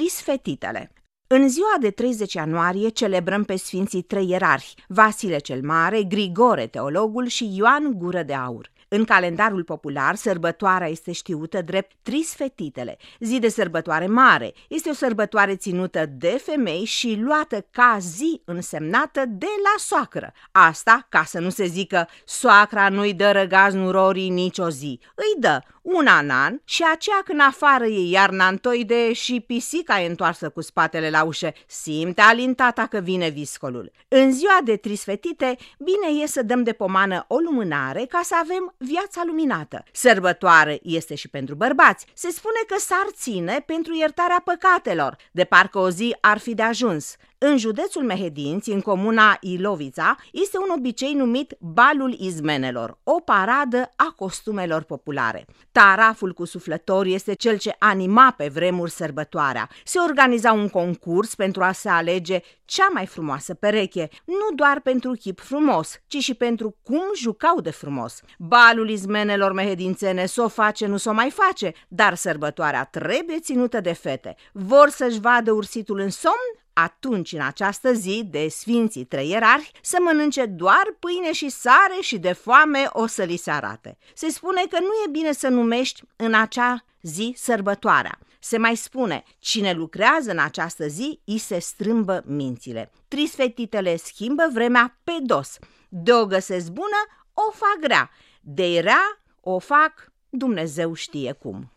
Trisfetitele. În ziua de 30 ianuarie celebrăm pe Sfinții trei ierarhi, Vasile cel Mare, Grigore Teologul și Ioan Gură de Aur. În calendarul popular, sărbătoarea este știută drept Trisfetitele, zi de sărbătoare mare. Este o sărbătoare ținută de femei și luată ca zi însemnată de la soacră. Asta ca să nu se zică soacra nu-i dă răgaz nurorii nicio zi. Îi dă una în an și aceea când afară e iarna întoide și pisica e întoarsă cu spatele la ușă, simte alintata că vine viscolul. În ziua de Trisfetite, bine e să dăm de pomană o lumânare ca să avem viața luminată. Sărbătoare este și pentru bărbați. Se spune că s-ar ține pentru iertarea păcatelor, de parcă o zi ar fi de ajuns. În județul Mehedinți, în comuna Ilovița, este un obicei numit Balul Izmenelor, o paradă a costumelor populare. Taraful cu suflători este cel ce anima pe vremuri sărbătoarea. Se organiza un concurs pentru a se alege cea mai frumoasă pereche, nu doar pentru chip frumos, ci și pentru cum jucau de frumos. Balul Izmenelor mehedințene s-o face, nu s-o mai face, dar sărbătoarea trebuie ținută de fete. Vor să-și vadă ursitul în somn? Atunci, în această zi de Sfinții trei ierarhi, să mănânce doar pâine și sare și de foame o să li se arate. Se spune că nu e bine să numești în acea zi sărbătoarea. Se mai spune, cine lucrează în această zi, îi se strâmbă mințile. Trisfetitele schimbă vremea pe dos. De o găsesc bună, o fac grea. De rea, o fac Dumnezeu știe cum.